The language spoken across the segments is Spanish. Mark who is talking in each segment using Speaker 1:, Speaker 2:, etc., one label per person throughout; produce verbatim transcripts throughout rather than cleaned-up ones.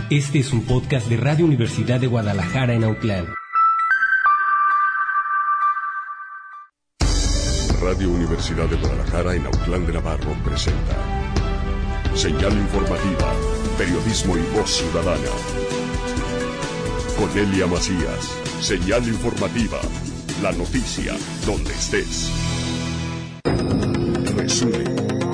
Speaker 1: Este es un podcast de Radio Universidad de Guadalajara en Autlán.
Speaker 2: Radio Universidad de Guadalajara en Autlán de Navarro presenta Señal Informativa, Periodismo y Voz Ciudadana. Cornelia Macías, Señal Informativa, la noticia donde estés. Resumen.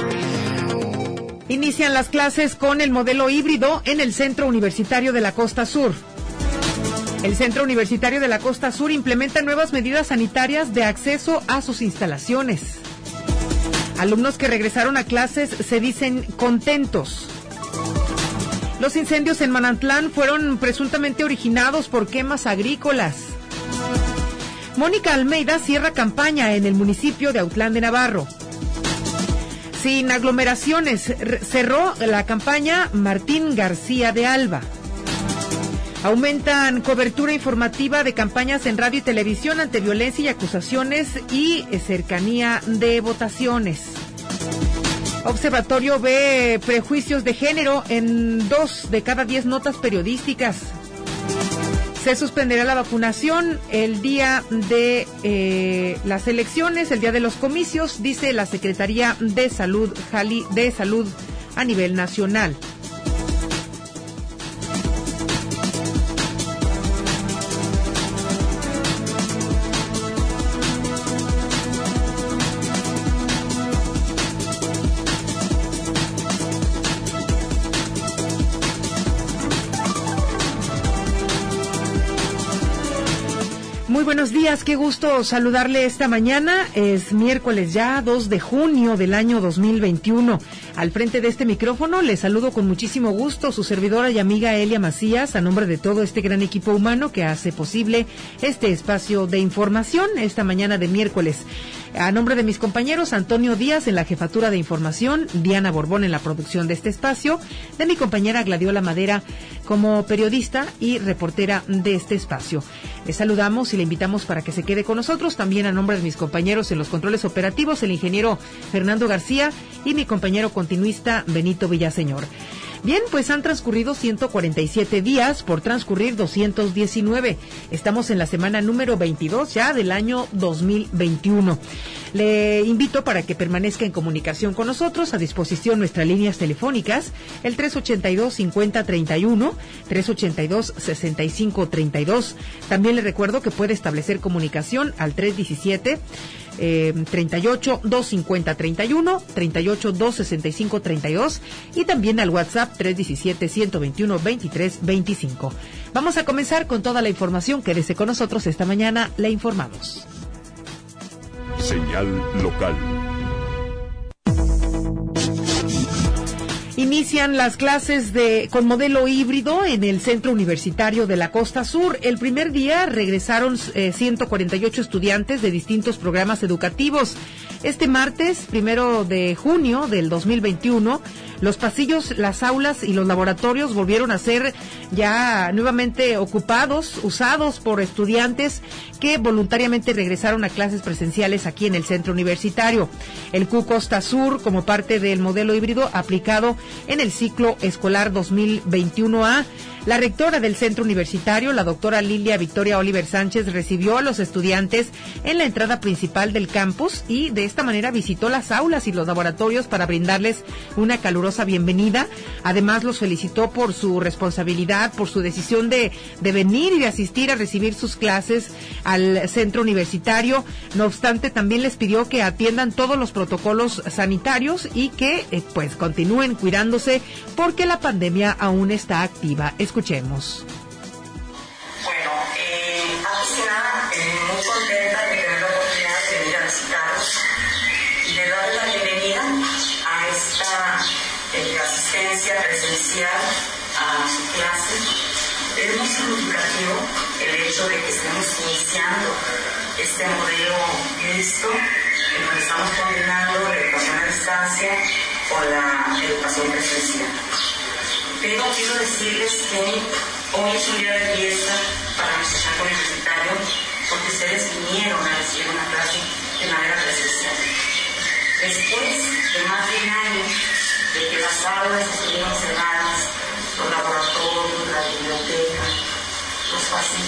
Speaker 3: Inician las clases con el modelo híbrido en el Centro Universitario de la Costa Sur. El Centro Universitario de la Costa Sur implementa nuevas medidas sanitarias de acceso a sus instalaciones. Alumnos que regresaron a clases se dicen contentos. Los incendios en Manantlán fueron presuntamente originados por quemas agrícolas. Mónica Almeida cierra campaña en el municipio de Autlán de Navarro. Sin aglomeraciones, cerró la campaña Martín García de Alba. Aumentan cobertura informativa de campañas en radio y televisión ante violencia y acusaciones y cercanía de votaciones. Observatorio ve prejuicios de género en dos de cada diez notas periodísticas. Se suspenderá la vacunación el día de eh, las elecciones, el día de los comicios, dice la Secretaría de Salud, Jali, de Salud a nivel nacional. Muy buenos días, qué gusto saludarle esta mañana. Es miércoles ya, dos de junio del año dos mil veintiuno. Al frente de este micrófono le saludo con muchísimo gusto su servidora y amiga Elia Macías, a nombre de todo este gran equipo humano que hace posible este espacio de información esta mañana de miércoles. A nombre de mis compañeros, Antonio Díaz en la jefatura de información, Diana Borbón en la producción de este espacio, de mi compañera Gladiola Madera como periodista y reportera de este espacio. Les saludamos y le invitamos para que se quede con nosotros, también a nombre de mis compañeros en los controles operativos, el ingeniero Fernando García y mi compañero continuista Benito Villaseñor. Bien, pues han transcurrido ciento cuarenta y siete días por transcurrir doscientos diecinueve. Estamos en la semana número veintidós ya del año dos mil veintiuno. Le invito para que permanezca en comunicación con nosotros, a disposición nuestras líneas telefónicas, el tres ochenta y dos, cincuenta, treinta y uno, tres ochenta y dos, sesenta y cinco, treinta y dos. También le recuerdo que puede establecer comunicación al tres diecisiete, Eh, treinta y ocho, doscientos cincuenta, treinta y uno, treinta y ocho, doscientos sesenta y cinco, treinta y dos y también al WhatsApp tres diecisiete, ciento veintiuno, veintitrés, veinticinco. Vamos a comenzar con toda la información. Quédese con nosotros esta mañana, le informamos.
Speaker 2: Señal local.
Speaker 3: Inician las clases de con modelo híbrido en el Centro Universitario de la Costa Sur. El primer día regresaron eh, ciento cuarenta y ocho estudiantes de distintos programas educativos. Este martes, primero de junio del dos mil veintiuno, los pasillos, las aulas y los laboratorios volvieron a ser ya nuevamente ocupados, usados por estudiantes que voluntariamente regresaron a clases presenciales aquí en el Centro Universitario. El C U Costa Sur, como parte del modelo híbrido aplicado en el ciclo escolar dos mil veintiuno A, la rectora del Centro Universitario, la doctora Lilia Victoria Oliver Sánchez, recibió a los estudiantes en la entrada principal del campus y de esta manera visitó las aulas y los laboratorios para brindarles una calurosa bienvenida. Además, los felicitó por su responsabilidad, por su decisión de, de venir y de asistir a recibir sus clases al Centro Universitario. No obstante, también les pidió que atiendan todos los protocolos sanitarios y que eh, pues continúen cuidándose porque la pandemia aún está activa. Escuchemos.
Speaker 4: Bueno, eh, antes que nada, eh, muy contenta de tener la oportunidad de venir a visitaros y de darles la bienvenida a esta eh, asistencia presencial a su clase. Es muy significativo el hecho de que estemos iniciando este modelo mixto en donde estamos combinando la educación a distancia con la educación presencial. Pero quiero decirles que hoy es un día de fiesta para nuestro centro universitario porque ustedes vinieron a recibir una clase de manera presencial. Después de más de un año de que las aulas estuvieron cerradas, los laboratorios,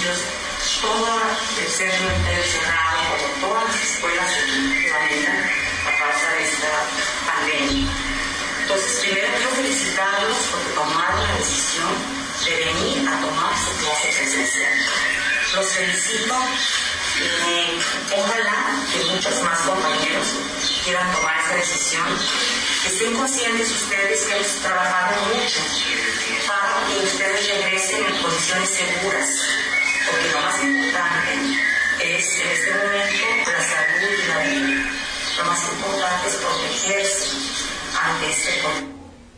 Speaker 4: edificios, todo el centro entero cerrado, como todas las escuelas del planeta, a causa de esta pandemia. Entonces, primero quiero felicitarlos porque tomaron la decisión de venir a tomar su clase presencial. Los felicito. Eh, ojalá que muchos más compañeros quieran tomar esta decisión, que estén conscientes ustedes que hemos trabajado mucho para que ustedes regresen en condiciones seguras, porque lo más importante es en este momento la salud y la vida. Lo más importante es protegerse ante este COVID.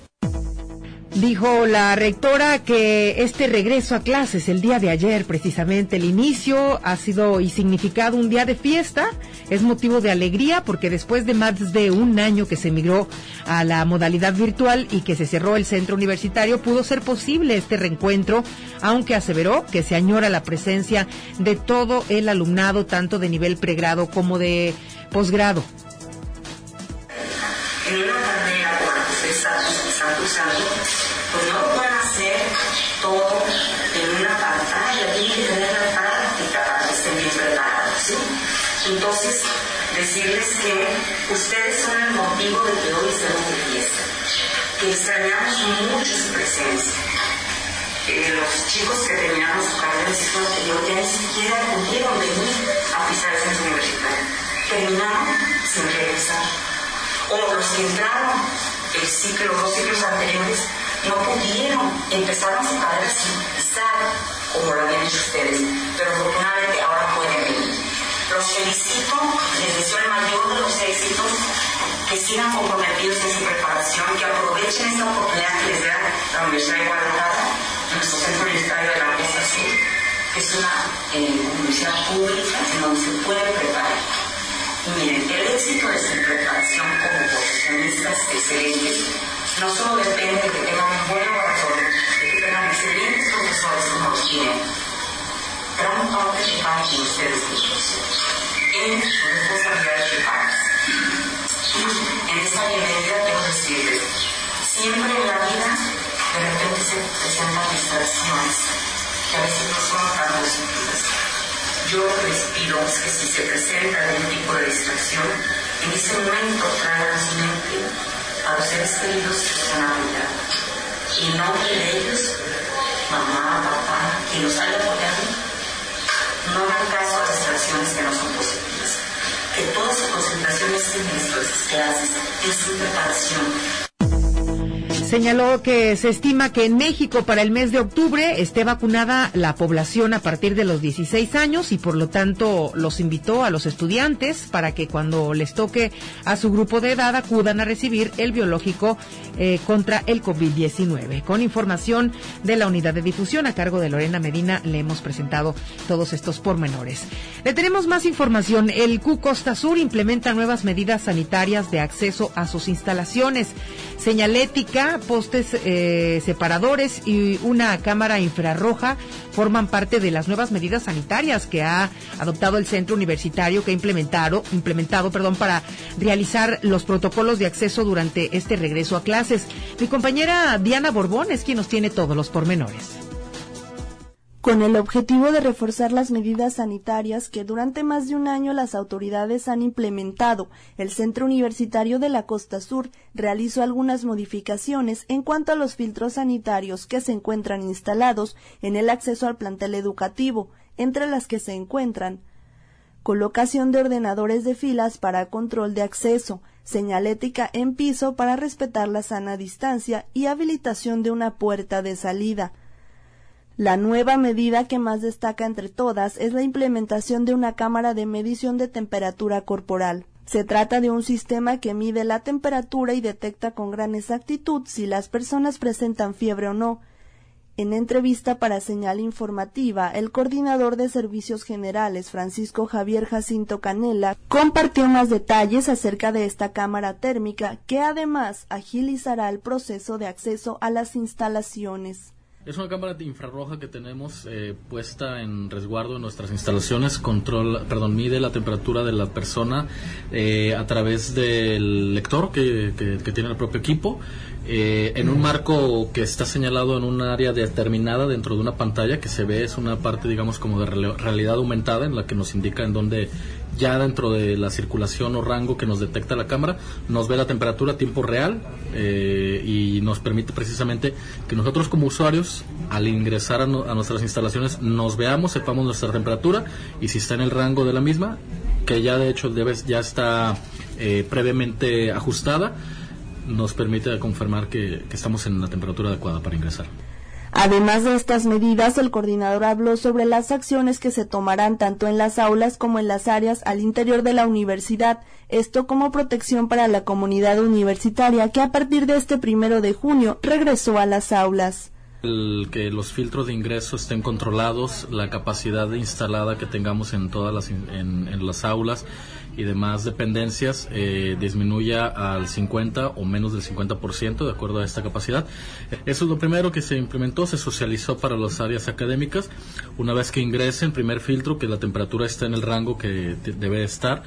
Speaker 3: Dijo la rectora que este regreso a clases el día de ayer, precisamente el inicio, ha sido y significado un día de fiesta. Es motivo de alegría porque después de más de un año que se migró a la modalidad virtual y que se cerró el centro universitario, pudo ser posible este reencuentro, aunque aseveró que se añora la presencia de todo el alumnado, tanto de nivel pregrado como de posgrado.
Speaker 4: En una carrera por la que ustedes están usando, pues no lo pueden hacer todo en una pantalla, tienen que tener la práctica para que estén bien preparados, ¿sí? Entonces, decirles que ustedes son el motivo de que hoy estemos de fiesta, que extrañamos mucho su presencia. Eh, los chicos que terminaron su carrera en el ciclo anterior ya ni siquiera pudieron venir a pisar el centro universitario, terminaron sin regresar. O los que entraron el ciclo, los dos ciclos anteriores, no pudieron, empezaron su carrera sin pisar como lo habían hecho ustedes, pero afortunadamente ahora pueden venir. Los felicito, les deseo el mayor de los éxitos, que sigan comprometidos en su preparación, que aprovechen esta oportunidad que les da la Universidad de Guadalajara, nuestro centro universitario de la Costa Sur, que es una eh, universidad pública en donde se puede preparar. Y miren, el éxito de su preparación como profesionistas excelentes no solo depende de que tengan un buen laboratorio, de que tengan excelentes profesores como los tienen, gran parte de parte de ustedes mismos, en su responsabilidad de padres. Y en esta bienvenida quiero decirles, siempre en la vida de repente se presentan distracciones que a veces no son tan positivas. Yo lo que les pido es que si se presenta algún tipo de distracción, en ese momento traigan a su mente a los seres queridos que están apoyando. Y en nombre de ellos, mamá, papá, que nos haya apoyado, no hagan caso a distracciones que no son positivas. Que toda su concentración esté en nuestras clases, en su preparación.
Speaker 3: Señaló que se estima que en México para el mes de octubre esté vacunada la población a partir de los dieciséis años y por lo tanto los invitó a los estudiantes para que cuando les toque a su grupo de edad acudan a recibir el biológico eh, contra el COVID diecinueve. Con información de la unidad de difusión a cargo de Lorena Medina le hemos presentado todos estos pormenores. Le tenemos más información. El Q Costa Sur implementa nuevas medidas sanitarias de acceso a sus instalaciones. Señalética, postes eh, separadores y una cámara infrarroja forman parte de las nuevas medidas sanitarias que ha adoptado el centro universitario que ha implementado, implementado perdón, para realizar los protocolos de acceso durante este regreso a clases. Mi compañera Diana Borbón es quien nos tiene todos los pormenores.
Speaker 5: Con el objetivo de reforzar las medidas sanitarias que durante más de un año las autoridades han implementado, el Centro Universitario de la Costa Sur realizó algunas modificaciones en cuanto a los filtros sanitarios que se encuentran instalados en el acceso al plantel educativo, entre las que se encuentran colocación de ordenadores de filas para control de acceso, señalética en piso para respetar la sana distancia y habilitación de una puerta de salida. La nueva medida que más destaca entre todas es la implementación de una cámara de medición de temperatura corporal. Se trata de un sistema que mide la temperatura y detecta con gran exactitud si las personas presentan fiebre o no. En entrevista para Señal Informativa, el coordinador de Servicios Generales, Francisco Javier Jacinto Canela, compartió más detalles acerca de esta cámara térmica que además agilizará el proceso de acceso a las instalaciones.
Speaker 6: Es una cámara de infrarroja que tenemos eh, puesta en resguardo en nuestras instalaciones, control, perdón, mide la temperatura de la persona eh, a través del lector que, que, que tiene el propio equipo. eh, en un marco que está señalado en un área determinada dentro de una pantalla que se ve, es una parte, digamos, como de realidad aumentada, en la que nos indica en dónde, ya dentro de la circulación o rango que nos detecta la cámara, nos ve la temperatura a tiempo real, eh, y nos permite precisamente que nosotros como usuarios, al ingresar a, no, a nuestras instalaciones, nos veamos, sepamos nuestra temperatura y si está en el rango de la misma, que ya de hecho debe, ya está eh, previamente ajustada, nos permite confirmar que, que estamos en la temperatura adecuada para ingresar.
Speaker 5: Además de estas medidas, el coordinador habló sobre las acciones que se tomarán tanto en las aulas como en las áreas al interior de la universidad, esto como protección para la comunidad universitaria que a partir de este primero de junio regresó a las aulas.
Speaker 6: El que los filtros de ingreso estén controlados, la capacidad instalada que tengamos en todas las, en, en las aulas y demás dependencias eh, disminuya al cincuenta o menos del cincuenta por ciento de acuerdo a esta capacidad. Eso es lo primero que se implementó, se socializó para las áreas académicas. Una vez que ingresen, primer filtro, que la temperatura está en el rango que debe estar,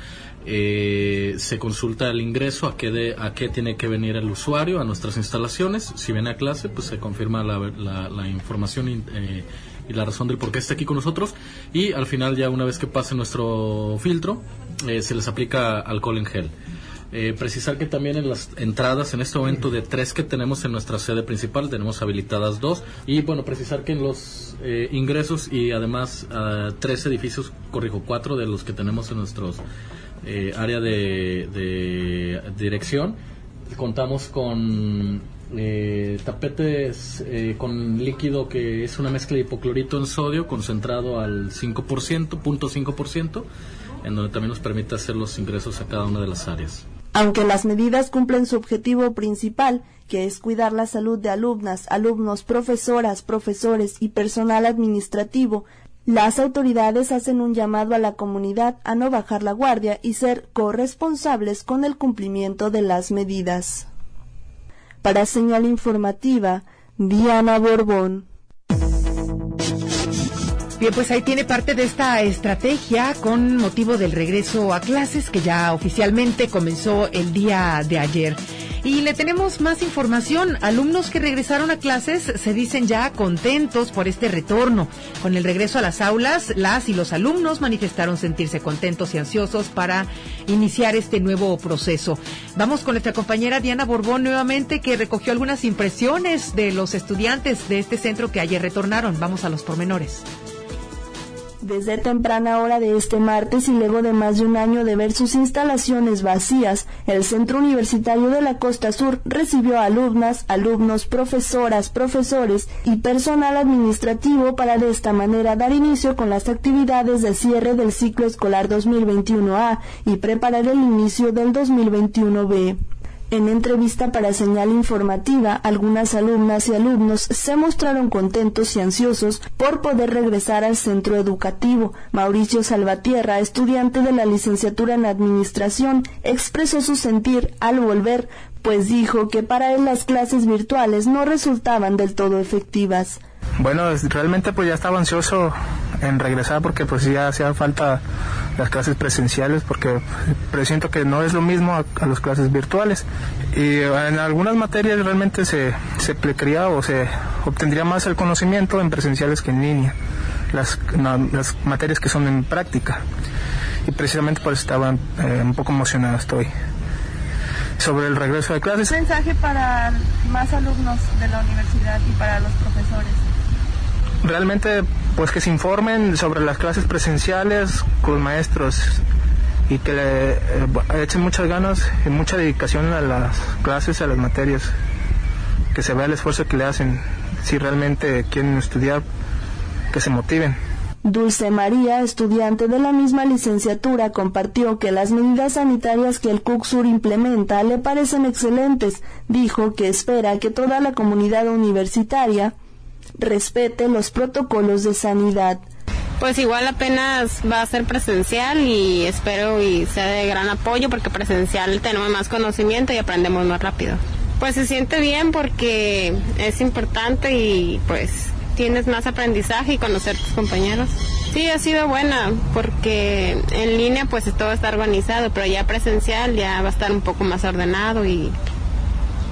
Speaker 6: eh, se consulta el ingreso, a qué, de, a qué tiene que venir el usuario a nuestras instalaciones. Si viene a clase, pues se confirma la, la, la información eh, y la razón del por qué está aquí con nosotros, y al final, ya una vez que pase nuestro filtro, eh, se les aplica alcohol en gel. Eh, precisar que también en las entradas, en este momento de tres que tenemos en nuestra sede principal, tenemos habilitadas dos, y bueno, precisar que en los eh, ingresos y además uh, tres edificios, corrijo, cuatro de los que tenemos en nuestros eh, área de, de dirección, contamos con Eh, tapetes eh, con líquido que es una mezcla de hipoclorito en sodio concentrado al cinco por ciento, punto cinco por ciento, en donde también nos permite hacer los ingresos a cada una de las áreas.
Speaker 5: Aunque las medidas cumplen su objetivo principal, que es cuidar la salud de alumnas, alumnos, profesoras, profesores y personal administrativo, las autoridades hacen un llamado a la comunidad a no bajar la guardia y ser corresponsables con el cumplimiento de las medidas. Para Señal Informativa, Diana Borbón.
Speaker 3: Bien, pues ahí tiene parte de esta estrategia con motivo del regreso a clases que ya oficialmente comenzó el día de ayer. Y le tenemos más información. Alumnos que regresaron a clases se dicen ya contentos por este retorno. Con el regreso a las aulas, las y los alumnos manifestaron sentirse contentos y ansiosos para iniciar este nuevo proceso. Vamos con nuestra compañera Diana Borbón nuevamente, que recogió algunas impresiones de los estudiantes de este centro que ayer retornaron. Vamos a los pormenores.
Speaker 5: Desde temprana hora de este martes y luego de más de un año de ver sus instalaciones vacías, el Centro Universitario de la Costa Sur recibió a alumnas, alumnos, profesoras, profesores y personal administrativo para de esta manera dar inicio con las actividades de cierre del ciclo escolar dos mil veintiuno A y preparar el inicio del dos mil veintiuno B. En entrevista para Señal Informativa, algunas alumnas y alumnos se mostraron contentos y ansiosos por poder regresar al centro educativo. Mauricio Salvatierra, estudiante de la licenciatura en Administración, expresó su sentir al volver, pues dijo que para él las clases virtuales no resultaban del todo efectivas.
Speaker 7: Bueno, realmente pues ya estaba ansioso en regresar porque pues ya hacía falta las clases presenciales, porque presiento que no es lo mismo a, a las clases virtuales, y en algunas materias realmente se, se aplicaría o se obtendría más el conocimiento en presenciales que en línea, las, no, las materias que son en práctica, y precisamente por eso estaba eh, un poco emocionado estoy sobre el regreso de clases.
Speaker 5: ¿Un mensaje para más alumnos de la universidad y para los profesores?
Speaker 7: Realmente pues que se informen sobre las clases presenciales con los maestros y que le eh, echen muchas ganas y mucha dedicación a las clases, a las materias, que se vea el esfuerzo que le hacen. Si realmente quieren estudiar, que se motiven.
Speaker 5: Dulce María, estudiante de la misma licenciatura, compartió que las medidas sanitarias que el CUCSUR implementa le parecen excelentes. Dijo que espera que toda la comunidad universitaria respete los protocolos de sanidad.
Speaker 8: Pues igual apenas va a ser presencial y espero y sea de gran apoyo, porque presencial tenemos más conocimiento y aprendemos más rápido. Pues se siente bien porque es importante y pues tienes más aprendizaje y conocer tus compañeros. Sí, ha sido buena porque en línea pues todo está organizado, pero ya presencial ya va a estar un poco más ordenado y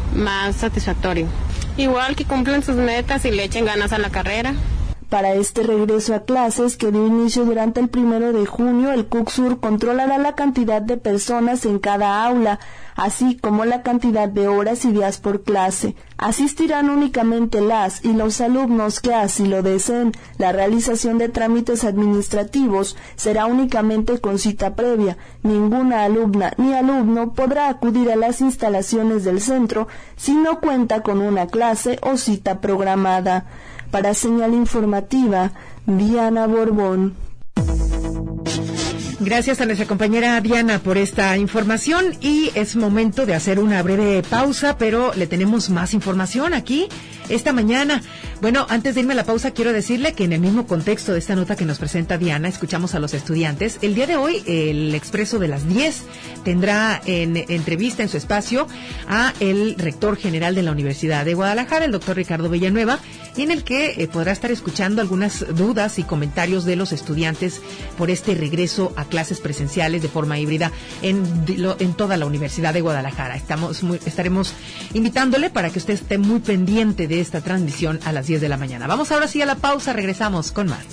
Speaker 8: más satisfactorio. Igual que cumplan sus metas y le echen ganas a la carrera.
Speaker 5: Para este regreso a clases, que dio inicio durante el primero de junio, el CUCSUR controlará la cantidad de personas en cada aula, así como la cantidad de horas y días por clase. Asistirán únicamente las y los alumnos que así lo deseen. La realización de trámites administrativos será únicamente con cita previa. Ninguna alumna ni alumno podrá acudir a las instalaciones del centro si no cuenta con una clase o cita programada. Para Señal Informativa, Diana Borbón.
Speaker 3: Gracias a nuestra compañera Diana por esta información y es momento de hacer una breve pausa, pero le tenemos más información aquí esta mañana. Bueno, antes de irme a la pausa, quiero decirle que en el mismo contexto de esta nota que nos presenta Diana, escuchamos a los estudiantes. El día de hoy, el Expreso de las diez tendrá en entrevista en su espacio a el rector general de la Universidad de Guadalajara, el doctor Ricardo Villanueva, y en el que eh, podrá estar escuchando algunas dudas y comentarios de los estudiantes por este regreso a clases presenciales de forma híbrida en, en toda la Universidad de Guadalajara. Estamos muy, estaremos invitándole para que usted esté muy pendiente de esta transmisión a las diez de la mañana. Vamos ahora sí a la pausa, regresamos con más.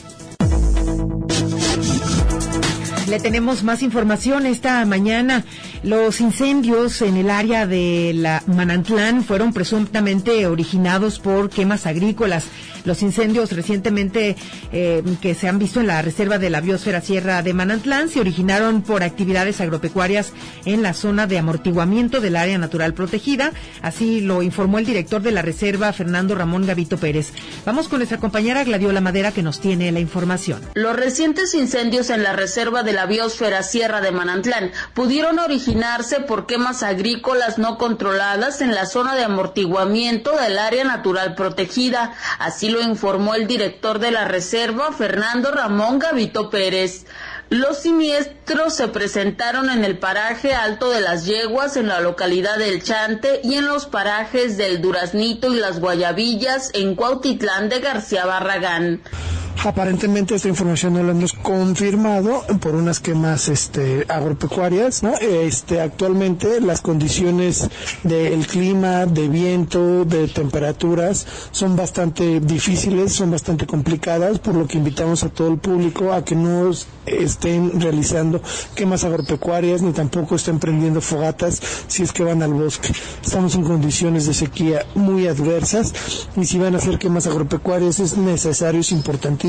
Speaker 3: Le tenemos más información esta mañana. Los incendios en el área de la Manantlán fueron presuntamente originados por quemas agrícolas. Los incendios recientemente eh, que se han visto en la reserva de la biosfera Sierra de Manantlán se originaron por actividades agropecuarias en la zona de amortiguamiento del área natural protegida. Así lo informó el director de la reserva, Fernando Ramón Gavito Pérez. Vamos con nuestra compañera Gladiola Madera, que nos tiene la información.
Speaker 9: Los recientes incendios en la reserva de la biosfera Sierra de Manantlán pudieron originarse por quemas agrícolas no controladas en la zona de amortiguamiento del área natural protegida. Así lo informó el director de la reserva, Fernando Ramón Gavito Pérez. Los siniestros se presentaron en el paraje Alto de las Yeguas, en la localidad del Chante, y en los parajes del Duraznito y las Guayabillas, en Cuautitlán de García Barragán.
Speaker 10: Aparentemente esta información no la hemos confirmado por unas quemas este, agropecuarias, ¿no? Este, actualmente las condiciones del clima, de viento, de temperaturas son bastante difíciles, son bastante complicadas, por lo que invitamos a todo el público a que no estén realizando quemas agropecuarias ni tampoco estén prendiendo fogatas si es que van al bosque. Estamos en condiciones de sequía muy adversas y si van a hacer quemas agropecuarias es necesario, es importante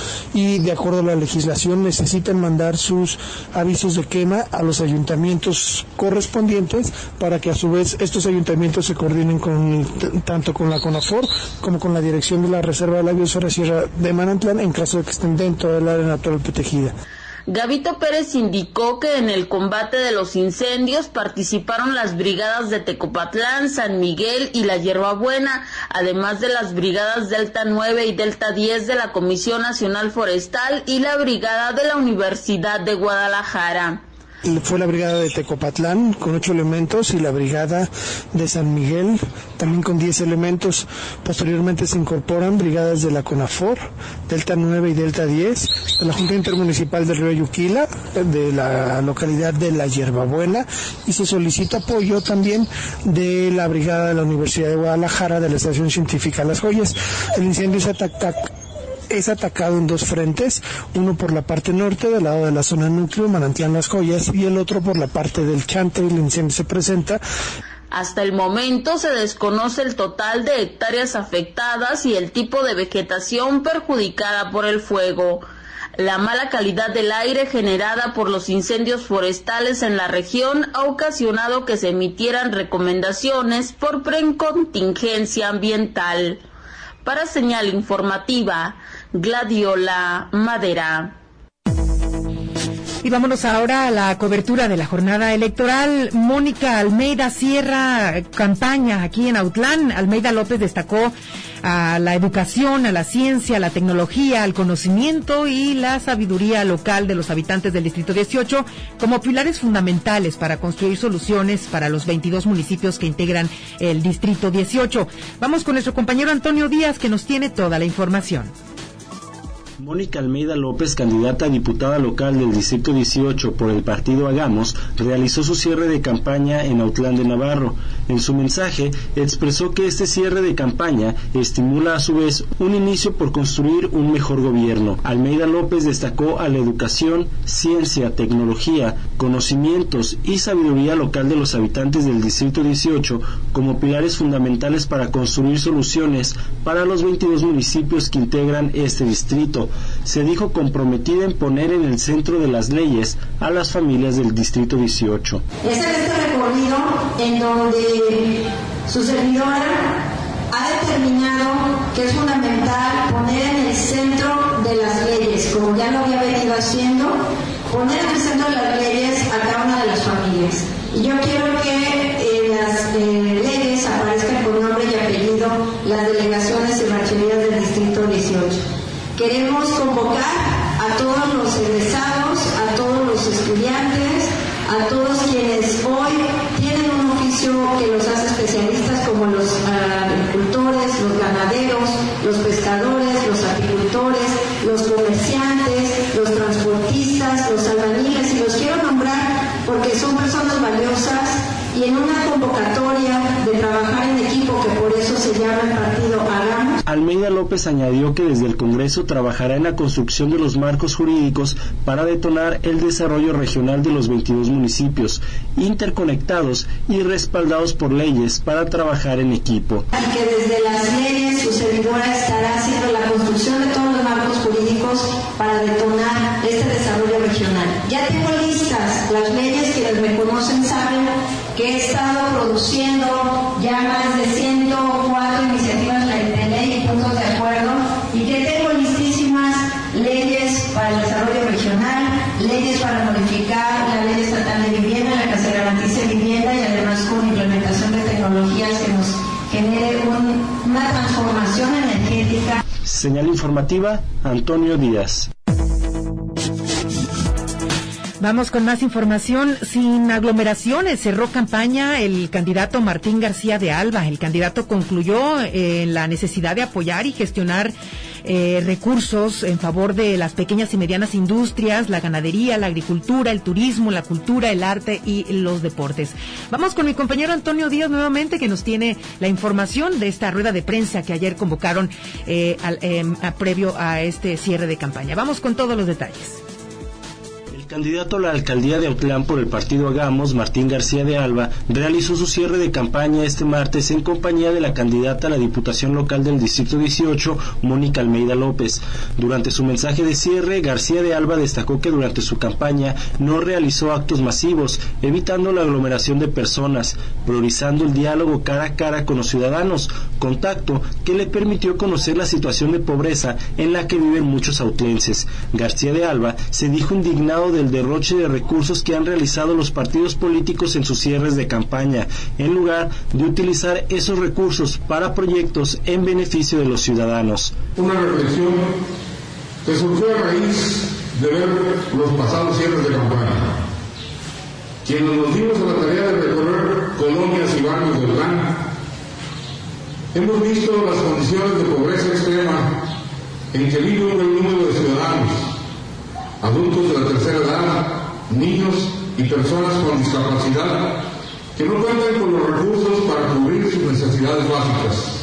Speaker 10: y de acuerdo a la legislación necesitan mandar sus avisos de quema a los ayuntamientos correspondientes para que a su vez estos ayuntamientos se coordinen con tanto con la CONAFOR como con la dirección de la Reserva de la Biosfera Sierra de Manantlán en caso de que estén dentro del área natural protegida.
Speaker 9: Gavito Pérez indicó que en el combate de los incendios participaron las brigadas de Tecopatlán, San Miguel y La Hierbabuena, además de las brigadas Delta nueve y Delta diez de la Comisión Nacional Forestal y la brigada de la Universidad de Guadalajara.
Speaker 10: Fue la brigada de Tecopatlán con ocho elementos y la brigada de San Miguel también con diez elementos. Posteriormente se incorporan brigadas de la CONAFOR, Delta nueve y Delta diez, de la Junta Intermunicipal del Río Yuquila, de la localidad de La Hierbabuena, y se solicita apoyo también de la brigada de la Universidad de Guadalajara, de la Estación Científica Las Joyas. El incendio se ataca Es atacado en dos frentes, uno por la parte norte del lado de la zona núcleo, Manantlán Las Joyas, y el otro por la parte del Chante. El incendio se presenta.
Speaker 9: Hasta el momento se desconoce el total de hectáreas afectadas y el tipo de vegetación perjudicada por el fuego. La mala calidad del aire generada por los incendios forestales en la región ha ocasionado que se emitieran recomendaciones por precontingencia ambiental. Para Señal Informativa, Gladiola Madera.
Speaker 3: Y vámonos ahora a la cobertura de la jornada electoral. Mónica Almeida cierra campaña aquí en Autlán. Almeida López destacó a la educación, a la ciencia, a la tecnología, al conocimiento y la sabiduría local de los habitantes del Distrito dieciocho como pilares fundamentales para construir soluciones para los veintidós municipios que integran el Distrito dieciocho. Vamos con nuestro compañero Antonio Díaz, que nos tiene toda la información.
Speaker 11: Mónica Almeida López, candidata a diputada local del Distrito dieciocho por el partido Hagamos, realizó su cierre de campaña en Autlán de Navarro. En su mensaje, expresó que este cierre de campaña estimula a su vez un inicio por construir un mejor gobierno. Almeida López destacó a la educación, ciencia, tecnología, conocimientos y sabiduría local de los habitantes del Distrito dieciocho como pilares fundamentales para construir soluciones para los veintidós municipios que integran este distrito. Se dijo comprometida en poner en el centro de las leyes a las familias del Distrito dieciocho.
Speaker 12: Es en este recorrido en donde su servidora ha determinado que es fundamental poner en el centro de las leyes, como ya lo había venido haciendo, poner en el centro de las leyes a cada una de las familias. Y yo quiero que en las eh, leyes aparezcan con nombre y apellido las delegaciones y rancherías del Distrito dieciocho. Queremos convocar a todos los egresados, a todos los estudiantes, a todos quienes hoy tienen un oficio que los hace especialistas, como los agricultores, los ganaderos, los pescadores, los apicultores, los comerciantes, los transportistas, los albañiles, y los quiero nombrar porque son personas valiosas y en una convocatoria de trabajar en equipo, que por eso se llama el partido Hagamos.
Speaker 11: Almeida López añadió que desde el Congreso trabajará en la construcción de los marcos jurídicos para detonar el desarrollo regional de los veintidós municipios, interconectados y respaldados por leyes para trabajar en equipo.
Speaker 12: Y que desde las leyes su servidora estará haciendo la construcción de todos los marcos jurídicos para detonar este desarrollo regional. Ya tengo listas las leyes, quienes me conocen saben que he estado produciendo ya más de ciento cuatro iniciativas de ley y puntos de acuerdo, y que tengo listísimas leyes para el desarrollo regional, leyes para modificar la ley estatal de vivienda, en la que se garantice vivienda, y además con implementación de tecnologías que nos genere un, una transformación energética.
Speaker 11: Señal informativa, Antonio Díaz.
Speaker 3: Vamos con más información. Sin aglomeraciones, cerró campaña el candidato Martín García de Alba. El candidato concluyó eh, en la necesidad de apoyar y gestionar eh, recursos en favor de las pequeñas y medianas industrias, la ganadería, la agricultura, el turismo, la cultura, el arte y los deportes. Vamos con mi compañero Antonio Díaz nuevamente, que nos tiene la información de esta rueda de prensa que ayer convocaron eh, al, eh, a, previo a este cierre de campaña. Vamos con todos los detalles.
Speaker 11: El candidato a la alcaldía de Autlán por el partido Hagamos, Martín García de Alba, realizó su cierre de campaña este martes en compañía de la candidata a la Diputación Local del Distrito dieciocho, Mónica Almeida López. Durante su mensaje de cierre, García de Alba destacó que durante su campaña no realizó actos masivos, evitando la aglomeración de personas, priorizando el diálogo cara a cara con los ciudadanos, contacto que le permitió conocer la situación de pobreza en la que viven muchos autlenses. García de Alba se dijo indignado de del derroche de recursos que han realizado los partidos políticos en sus cierres de campaña, en lugar de utilizar esos recursos para proyectos en beneficio de los ciudadanos.
Speaker 13: Una reflexión que surgió a raíz de ver los pasados cierres de campaña. Quienes nos dimos a la tarea de recorrer colonias y barrios del Plan, hemos visto las condiciones de pobreza extrema en que vive un gran número de ciudadanos, adultos de la tercera edad, niños y personas con discapacidad que no cuentan con los recursos para cubrir sus necesidades básicas.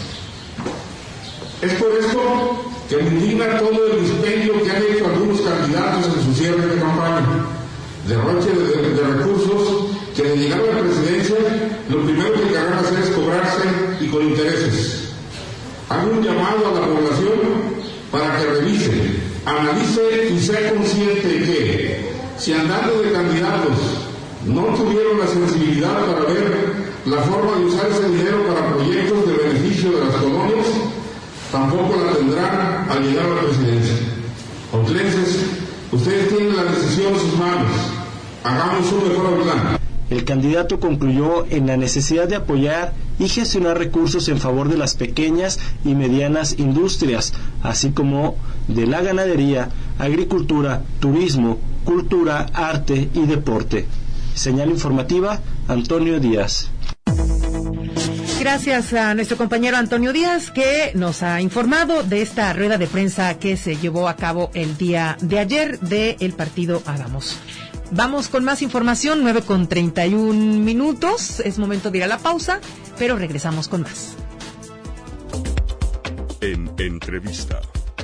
Speaker 13: Es por esto que me indigna todo el dispendio que han hecho algunos candidatos en su cierre de campaña, derroche de, de, de recursos que de llegar a la presidencia lo primero que querrán hacer es cobrarse y con intereses. Hago un llamado a la población para que revise, analice y sea consciente de que, si andando de candidatos no tuvieron la sensibilidad para ver la forma de usar ese dinero para proyectos de beneficio de las colonias, tampoco la tendrán al llegar a la presidencia. Autlenses, ustedes tienen la decisión en sus manos. Hagamos un mejor plan.
Speaker 11: El candidato concluyó en la necesidad de apoyar y gestionar recursos en favor de las pequeñas y medianas industrias, así como de la ganadería, agricultura, turismo, cultura, arte y deporte. Señal informativa, Antonio Díaz.
Speaker 3: gracias a nuestro compañero Antonio Díaz, que nos ha informado de esta rueda de prensa que se llevó a cabo el día de ayer del partido Hagamos. Vamos con más información, nueve con treinta y un minutos. Es momento de ir a la pausa, pero regresamos con más.
Speaker 2: En entrevista.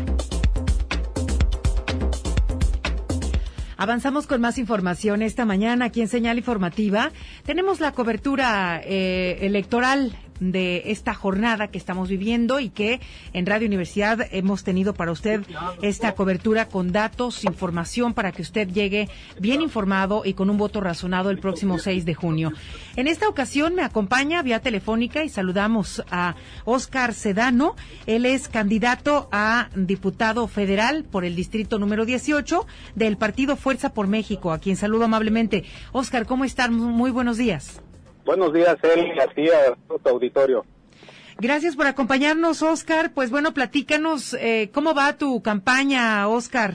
Speaker 3: Avanzamos con más información esta mañana aquí en Señal Informativa. Tenemos la cobertura eh, electoral de esta jornada que estamos viviendo y que en Radio Universidad hemos tenido para usted esta cobertura con datos, información para que usted llegue bien informado y con un voto razonado el próximo seis de junio. En esta ocasión me acompaña vía telefónica y saludamos a Óscar Sedano. Él es candidato a diputado federal por el distrito número dieciocho del partido Fuerza por México, a quien saludo amablemente. Óscar, ¿cómo están? Muy buenos días.
Speaker 14: Buenos días, Eli, así a tu auditorio.
Speaker 3: Gracias por acompañarnos, Óscar. Pues bueno, platícanos, eh, ¿cómo va tu campaña, Óscar?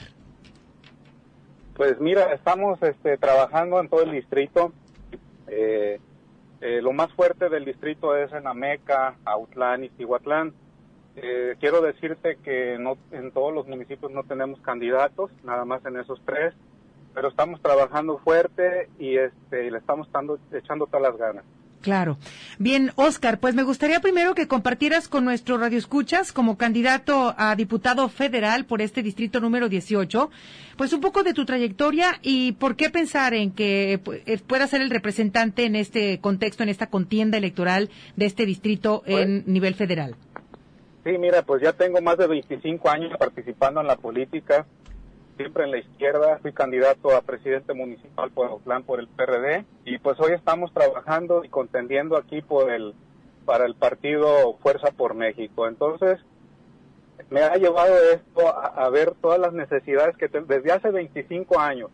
Speaker 14: Pues mira, estamos este, trabajando en todo el distrito. Eh, eh, lo más fuerte del distrito es en Ameca, Autlán y Cihuatlán. Eh, quiero decirte que no, en todos los municipios no tenemos candidatos, nada más en esos tres. Pero estamos trabajando fuerte y este le estamos dando, echando todas las ganas.
Speaker 3: Claro. Bien, Óscar, pues me gustaría primero que compartieras con nuestro radioescuchas como candidato a diputado federal por este distrito número dieciocho, pues un poco de tu trayectoria y por qué pensar en que puedas ser el representante en este contexto, en esta contienda electoral de este distrito pues, en nivel federal.
Speaker 14: Sí, mira, pues ya tengo más de veinticinco años participando en la política. Siempre en la izquierda, fui candidato a presidente municipal por Autlán por el P R D y pues hoy estamos trabajando y contendiendo aquí por el para el partido Fuerza por México. Entonces, me ha llevado esto a, a ver todas las necesidades que te, desde hace veinticinco años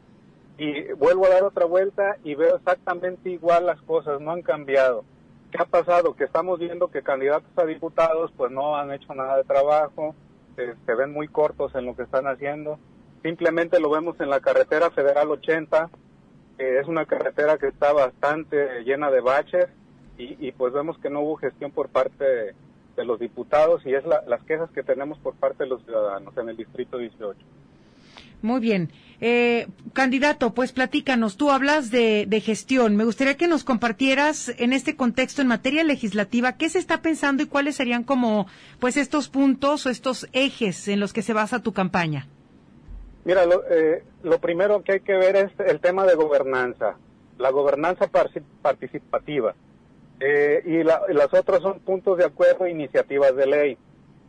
Speaker 14: y vuelvo a dar otra vuelta y veo exactamente igual las cosas, no han cambiado. ¿Qué ha pasado? Que estamos viendo que candidatos a diputados pues no han hecho nada de trabajo, se, se ven muy cortos en lo que están haciendo. Simplemente lo vemos en la carretera federal ochenta, que es una carretera que está bastante llena de baches y, y pues vemos que no hubo gestión por parte de, de los diputados y es la, las quejas que tenemos por parte de los ciudadanos en el distrito dieciocho.
Speaker 3: Muy bien. Eh, candidato, pues platícanos, tú hablas de, de gestión. Me gustaría que nos compartieras en este contexto en materia legislativa qué se está pensando y cuáles serían como pues estos puntos o estos ejes en los que se basa tu campaña.
Speaker 14: Mira, lo, eh, lo primero que hay que ver es el tema de gobernanza, la gobernanza participativa. Eh, y, la, y las otras son puntos de acuerdo e iniciativas de ley.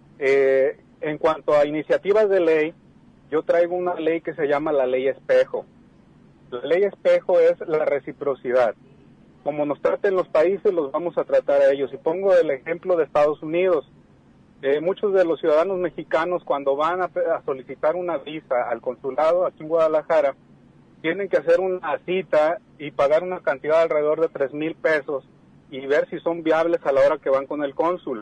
Speaker 14: Eh, en cuanto a iniciativas de ley, yo traigo una ley que se llama la ley espejo. La ley espejo es la reciprocidad. Como nos traten los países, los vamos a tratar a ellos. Y pongo el ejemplo de Estados Unidos. Eh, muchos de los ciudadanos mexicanos cuando van a, a solicitar una visa al consulado aquí en Guadalajara, tienen que hacer una cita y pagar una cantidad de alrededor de tres mil pesos y ver si son viables a la hora que van con el cónsul.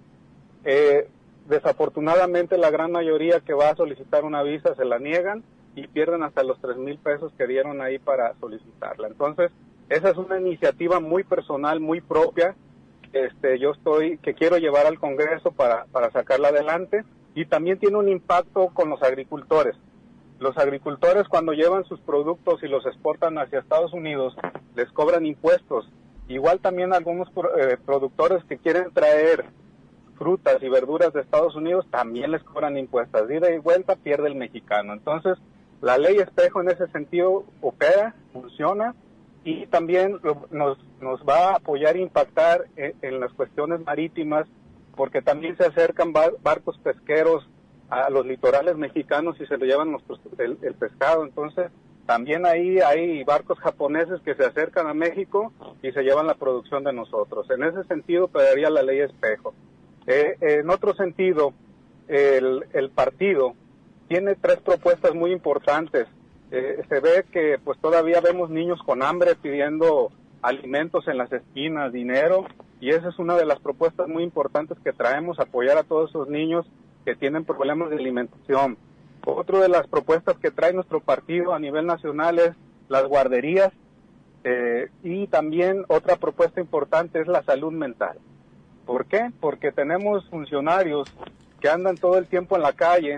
Speaker 14: Eh, desafortunadamente la gran mayoría que va a solicitar una visa se la niegan y pierden hasta los tres mil pesos que dieron ahí para solicitarla. Entonces, esa es una iniciativa muy personal, muy propia, Este, yo estoy, que quiero llevar al Congreso para, para sacarla adelante y también tiene un impacto con los agricultores. Los agricultores cuando llevan sus productos y los exportan hacia Estados Unidos les cobran impuestos. Igual también algunos eh, productores que quieren traer frutas y verduras de Estados Unidos también les cobran impuestos. De ida y vuelta pierde el mexicano. Entonces, la ley espejo en ese sentido opera, funciona. Y también nos, nos va a apoyar e impactar en, en las cuestiones marítimas, porque también se acercan bar, barcos pesqueros a los litorales mexicanos y se lo llevan nuestros, el, el pescado. Entonces, también ahí hay barcos japoneses que se acercan a México y se llevan la producción de nosotros. En ese sentido, pediría la ley espejo. Eh, en otro sentido, el, el partido tiene tres propuestas muy importantes. Eh, se ve que pues todavía vemos niños con hambre pidiendo alimentos en las esquinas, dinero, y esa es una de las propuestas muy importantes que traemos, apoyar a todos esos niños que tienen problemas de alimentación. Otra de las propuestas que trae nuestro partido a nivel nacional es las guarderías, eh, y también otra propuesta importante es la salud mental. ¿Por qué? Porque tenemos funcionarios que andan todo el tiempo en la calle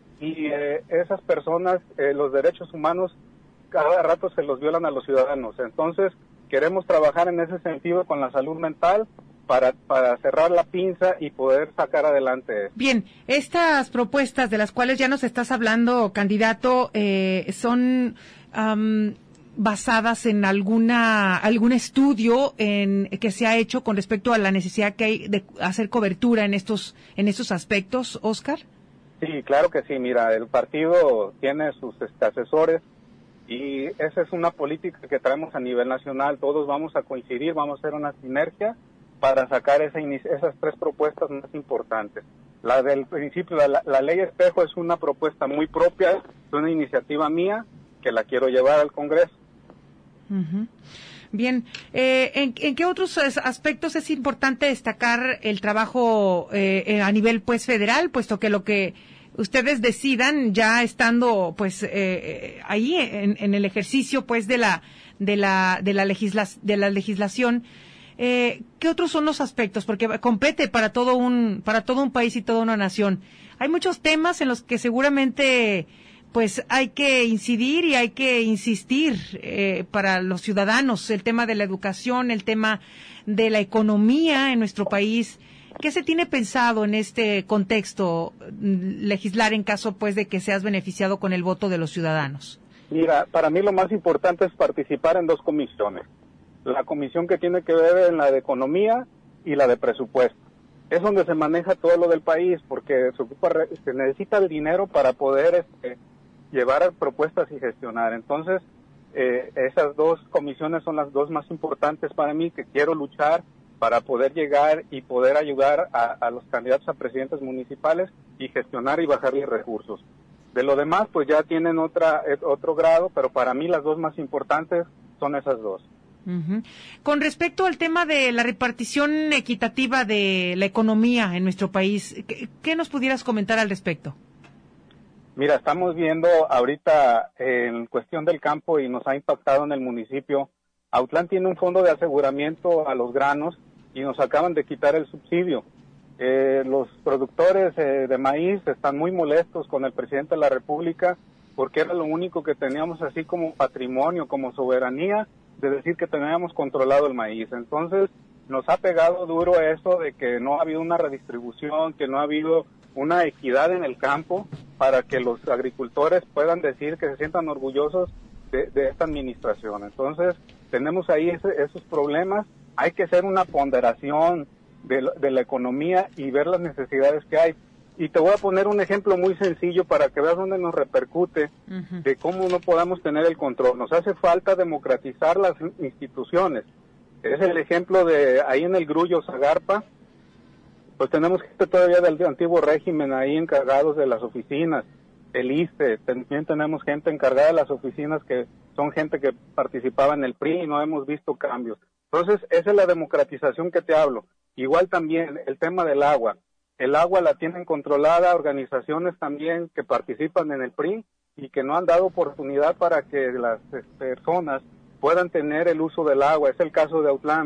Speaker 14: y eh, esas personas, eh, los derechos humanos, cada rato se los violan a los ciudadanos. Entonces, queremos trabajar en ese sentido con la salud mental para, para cerrar la pinza y poder sacar adelante esto.
Speaker 3: Bien, estas propuestas de las cuales ya nos estás hablando, candidato, eh, son um, basadas en alguna algún estudio en que se ha hecho con respecto a la necesidad que hay de hacer cobertura en estos en estos aspectos, Óscar.
Speaker 14: Sí, claro que sí. Mira, el partido tiene sus este, asesores y esa es una política que traemos a nivel nacional. Todos vamos a coincidir, vamos a hacer una sinergia para sacar esa esas tres propuestas más importantes. La del principio, la, la ley espejo es una propuesta muy propia, es una iniciativa mía que la quiero llevar al Congreso.
Speaker 3: Uh-huh. Bien, eh, ¿en, ¿en qué otros aspectos es importante destacar el trabajo eh, a nivel pues federal, puesto que lo que ustedes decidan ya estando pues eh, ahí en, en el ejercicio pues de la de la de la legisla, de la legislación? Eh, ¿Qué otros son los aspectos? Porque compete para todo un para todo un país y toda una nación. Hay muchos temas en los que seguramente pues hay que incidir y hay que insistir eh, para los ciudadanos. El tema de la educación, el tema de la economía en nuestro país. ¿Qué se tiene pensado en este contexto legislar en caso pues de que seas beneficiado con el voto de los ciudadanos?
Speaker 14: Mira, para mí lo más importante es participar en dos comisiones. La comisión que tiene que ver en la de economía y la de presupuesto. Es donde se maneja todo lo del país, porque se ocupa, se necesita el dinero para poder este, llevar propuestas y gestionar. Entonces, eh, esas dos comisiones son las dos más importantes para mí, que quiero luchar para poder llegar y poder ayudar a, a los candidatos a presidentes municipales y gestionar y bajarles recursos. De lo demás, pues ya tienen otra otro grado, pero para mí las dos más importantes son esas dos.
Speaker 3: Uh-huh. Con respecto al tema de la repartición equitativa de la economía en nuestro país, ¿qué, qué nos pudieras comentar al respecto?
Speaker 14: Mira, estamos viendo ahorita en cuestión del campo y nos ha impactado en el municipio. Autlán tiene un fondo de aseguramiento a los granos y nos acaban de quitar el subsidio. Eh, los productores eh, de maíz están muy molestos con el presidente de la República porque era lo único que teníamos así como patrimonio, como soberanía, de decir que teníamos controlado el maíz. Entonces nos ha pegado duro eso de que no ha habido una redistribución, que no ha habido una equidad en el campo para que los agricultores puedan decir que se sientan orgullosos de, de esta administración. Entonces tenemos ahí ese, esos problemas. Hay que hacer una ponderación de, de la economía y ver las necesidades que hay. Y te voy a poner un ejemplo muy sencillo para que veas dónde nos repercute uh-huh. de cómo no podamos tener el control. Nos hace falta democratizar las instituciones. Es el ejemplo de ahí en el Grullo, Zagarpa, pues tenemos gente todavía del antiguo régimen ahí encargados de las oficinas. El I S S S T E, también tenemos gente encargada de las oficinas que son gente que participaba en el P R I y no hemos visto cambios. Entonces, esa es la democratización que te hablo. Igual también el tema del agua. El agua la tienen controlada organizaciones también que participan en el P R I y que no han dado oportunidad para que las personas puedan tener el uso del agua. Es el caso de Autlán.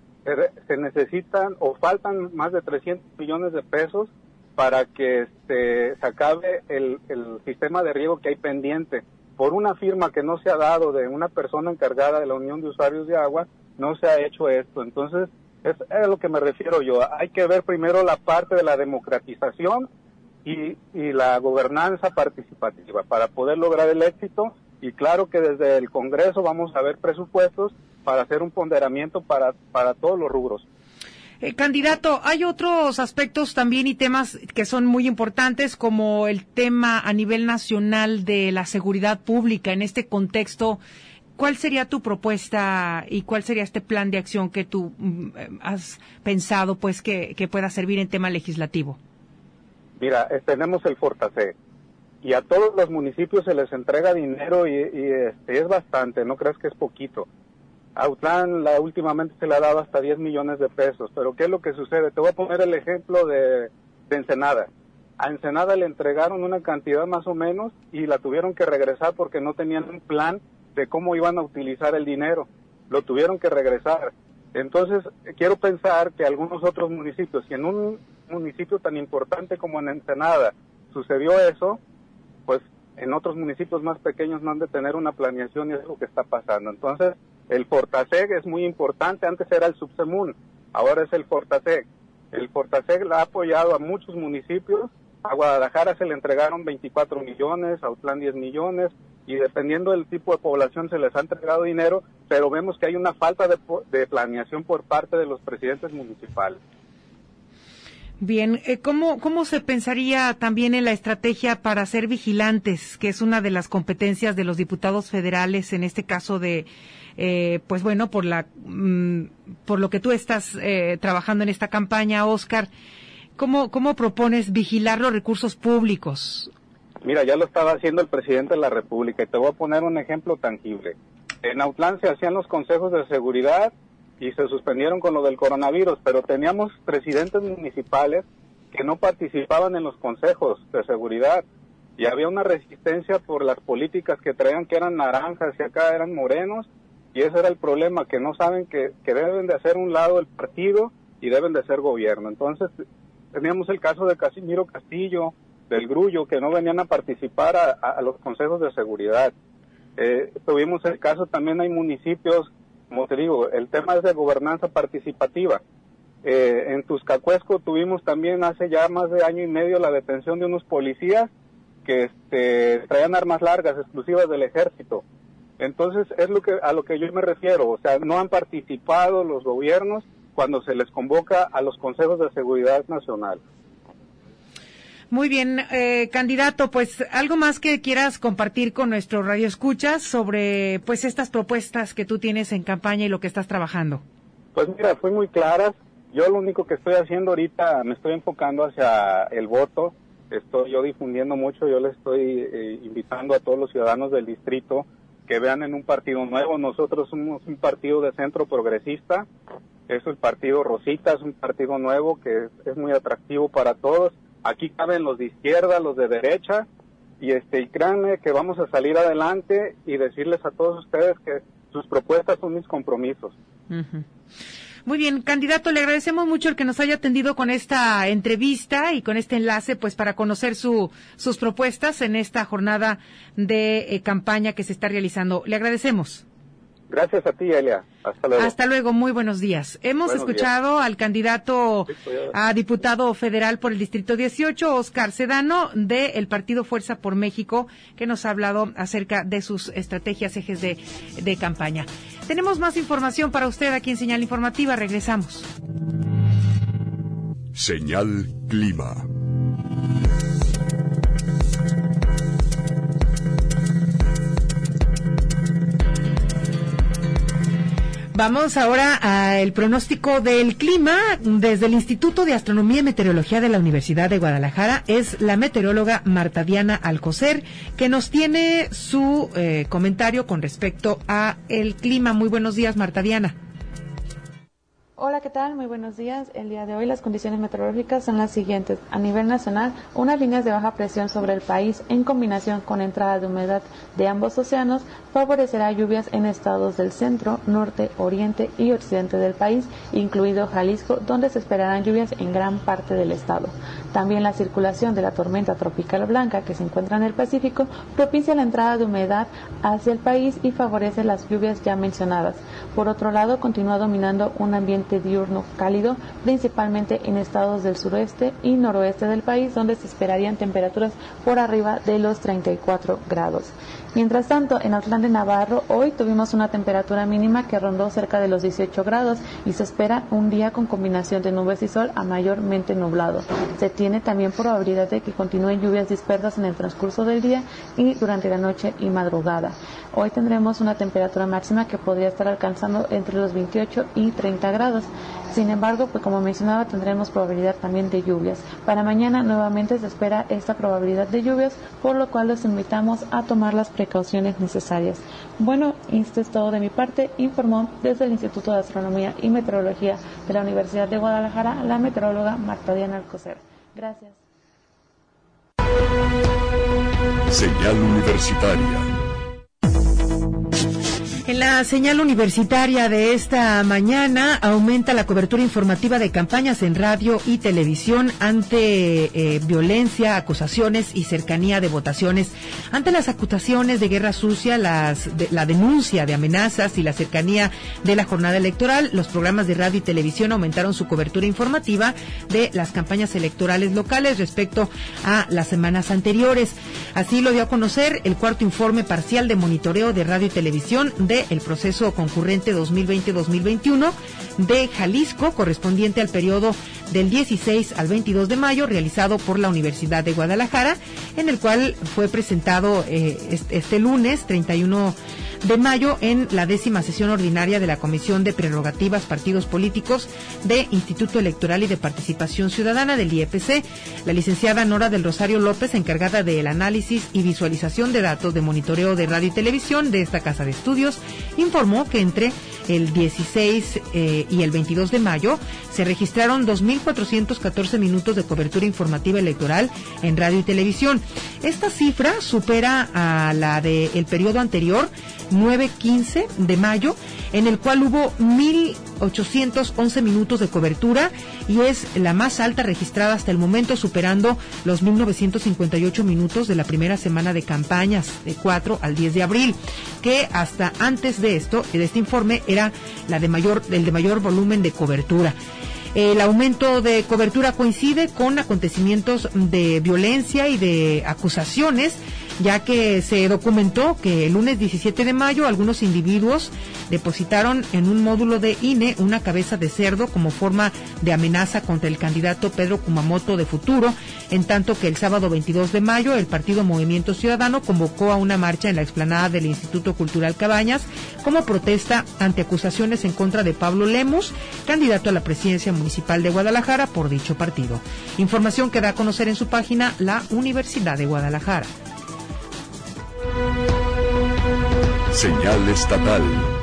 Speaker 14: Se necesitan o faltan más de trescientos millones de pesos para que este, se acabe el, el sistema de riego que hay pendiente. Por una firma que no se ha dado de una persona encargada de la Unión de Usuarios de Agua, no se ha hecho esto. Entonces, es, es a lo que me refiero yo. Hay que ver primero la parte de la democratización y, y la gobernanza participativa para poder lograr el éxito. Y claro que desde el Congreso vamos a ver presupuestos para hacer un ponderamiento para, para todos los rubros.
Speaker 3: Eh, candidato, hay otros aspectos también y temas que son muy importantes, como el tema a nivel nacional de la seguridad pública. En este contexto, ¿cuál sería tu propuesta y cuál sería este plan de acción que tú mm, has pensado pues que, que pueda servir en tema legislativo?
Speaker 14: Mira, eh, tenemos el Fortaseg y a todos los municipios se les entrega dinero y, y este, es bastante, no creas que es poquito. A Autlán la, últimamente se le ha dado hasta diez millones de pesos, pero ¿qué es lo que sucede? Te voy a poner el ejemplo de, de Ensenada. A Ensenada le entregaron una cantidad más o menos y la tuvieron que regresar porque no tenían un plan de cómo iban a utilizar el dinero. Lo tuvieron que regresar. Entonces, quiero pensar que algunos otros municipios, si en un municipio tan importante como en Ensenada sucedió eso, pues en otros municipios más pequeños no han de tener una planeación y es lo que está pasando. Entonces, el Fortaseg es muy importante, antes era el Subsemun, ahora es el Fortaseg. El Fortaseg la ha apoyado a muchos municipios, a Guadalajara se le entregaron veinticuatro millones, a Autlán diez millones, y dependiendo del tipo de población se les ha entregado dinero, pero vemos que hay una falta de, de planeación por parte de los presidentes municipales.
Speaker 3: Bien, eh, ¿cómo, ¿cómo se pensaría también en la estrategia para ser vigilantes, que es una de las competencias de los diputados federales, en este caso de, eh, pues bueno, por la, mm, por lo que tú estás eh, trabajando en esta campaña, Óscar? ¿Cómo, ¿Cómo propones vigilar los recursos públicos?
Speaker 14: Mira, ya lo estaba haciendo el presidente de la República y te voy a poner un ejemplo tangible. En Autlán se hacían los consejos de seguridad y se suspendieron con lo del coronavirus, pero teníamos presidentes municipales que no participaban en los consejos de seguridad y había una resistencia por las políticas que traían, que eran naranjas y acá eran morenos, y ese era el problema, que no saben que, que deben de hacer un lado el partido y deben de ser gobierno. Entonces teníamos el caso de Casimiro Castillo, del Grullo, que no venían a participar a, a, a los consejos de seguridad. Eh, tuvimos el caso, también hay municipios, como te digo, el tema es de gobernanza participativa. Eh, en Tuzcacuesco tuvimos también hace ya más de año y medio la detención de unos policías que este, traían armas largas exclusivas del ejército. Entonces es lo que a lo que yo me refiero, o sea, no han participado los gobiernos cuando se les convoca a los consejos de seguridad nacional.
Speaker 3: Muy bien, eh, candidato, pues algo más que quieras compartir con nuestro radioescuchas sobre pues estas propuestas que tú tienes en campaña y lo que estás trabajando.
Speaker 14: Pues mira, fue muy claras. Yo lo único que estoy haciendo ahorita, me estoy enfocando hacia el voto. Estoy yo difundiendo mucho, yo le estoy eh, invitando a todos los ciudadanos del distrito que vean en un partido nuevo. Nosotros somos un partido de centro progresista. Es el partido Rosita, es un partido nuevo que es, es muy atractivo para todos. Aquí caben los de izquierda, los de derecha, y este y créanme que vamos a salir adelante y decirles a todos ustedes que sus propuestas son mis compromisos.
Speaker 3: Uh-huh. Muy bien, candidato, le agradecemos mucho el que nos haya atendido con esta entrevista y con este enlace, pues para conocer su, sus propuestas en esta jornada de eh, campaña que se está realizando. Le agradecemos.
Speaker 14: Gracias a ti, Elia. Hasta luego.
Speaker 3: Hasta luego, muy buenos días. Hemos buenos escuchado días. Al candidato a diputado federal por el Distrito dieciocho, Óscar Sedano, del Partido Fuerza por México, que nos ha hablado acerca de sus estrategias, ejes de, de campaña. Tenemos más información para usted aquí en Señal Informativa. Regresamos.
Speaker 2: Señal Clima.
Speaker 3: Vamos ahora al pronóstico del clima. Desde el Instituto de Astronomía y Meteorología de la Universidad de Guadalajara es la meteoróloga Marta Diana Alcocer, que nos tiene su eh, comentario con respecto a el clima. Muy buenos días, Marta Diana.
Speaker 15: Hola, ¿qué tal? Muy buenos días. El día de hoy las condiciones meteorológicas son las siguientes. A nivel nacional, unas líneas de baja presión sobre el país en combinación con entrada de humedad de ambos océanos favorecerá lluvias en estados del centro, norte, oriente y occidente del país, incluido Jalisco, donde se esperarán lluvias en gran parte del estado. También la circulación de la tormenta tropical Blanca, que se encuentra en el Pacífico, propicia la entrada de humedad hacia el país y favorece las lluvias ya mencionadas. Por otro lado, continúa dominando un ambiente diurno cálido, principalmente en estados del suroeste y noroeste del país, donde se esperarían temperaturas por arriba de los treinta y cuatro grados. Mientras tanto, en Autlán de Navarro, hoy tuvimos una temperatura mínima que rondó cerca de los dieciocho grados y se espera un día con combinación de nubes y sol a mayormente nublado. Se tiene también probabilidad de que continúen lluvias dispersas en el transcurso del día y durante la noche y madrugada. Hoy tendremos una temperatura máxima que podría estar alcanzando entre los veintiocho y treinta grados. Sin embargo, pues como mencionaba, tendremos probabilidad también de lluvias. Para mañana nuevamente se espera esta probabilidad de lluvias, por lo cual los invitamos a tomar las precauciones necesarias. Bueno, esto es todo de mi parte. Informó desde el Instituto de Astronomía y Meteorología de la Universidad de Guadalajara la meteoróloga Marta Diana Alcocer. Gracias.
Speaker 2: Señal Universitaria.
Speaker 3: En En la señal universitaria de esta mañana aumenta la cobertura informativa de campañas en radio y televisión ante eh, violencia, acusaciones y cercanía de votaciones. Ante las acusaciones de guerra sucia, las, de, la denuncia de amenazas y la cercanía de la jornada electoral, los programas de radio y televisión aumentaron su cobertura informativa de las campañas electorales locales respecto a las semanas anteriores. Así lo dio a conocer el cuarto informe parcial de monitoreo de radio y televisión del proceso concurrente dos mil veinte dos mil veintiuno de Jalisco, correspondiente al periodo del dieciséis al veintidós de mayo, realizado por la Universidad de Guadalajara, en el cual fue presentado eh, este, este lunes treinta y uno de mayo en la décima sesión ordinaria de la Comisión de Prerrogativas, Partidos Políticos de Instituto Electoral y de Participación Ciudadana del I E P C. La licenciada Nora del Rosario López, encargada del análisis y visualización de datos de monitoreo de radio y televisión de esta casa de estudios, informó que entre el dieciséis eh, y el veintidós de mayo se registraron dos mil cuatrocientos catorce minutos de cobertura informativa electoral en radio y televisión. Esta cifra supera a la del periodo anterior, nueve quince de mayo, en el cual hubo mil ochocientos once minutos de cobertura y es la más alta registrada hasta el momento, superando los mil novecientos cincuenta y ocho minutos de la primera semana de campañas de cuatro al diez de abril, que hasta antes de esto, de este informe, era la de mayor, el de mayor volumen de cobertura. El aumento de cobertura coincide con acontecimientos de violencia y de acusaciones, ya que se documentó que el lunes diecisiete de mayo algunos individuos depositaron en un módulo de I N E una cabeza de cerdo como forma de amenaza contra el candidato Pedro Kumamoto de Futuro, en tanto que el sábado veintidós de mayo el partido Movimiento Ciudadano convocó a una marcha en la explanada del Instituto Cultural Cabañas como protesta ante acusaciones en contra de Pablo Lemus, candidato a la presidencia municipal de Guadalajara por dicho partido. Información que da a conocer en su página la Universidad de Guadalajara.
Speaker 2: Señal estatal.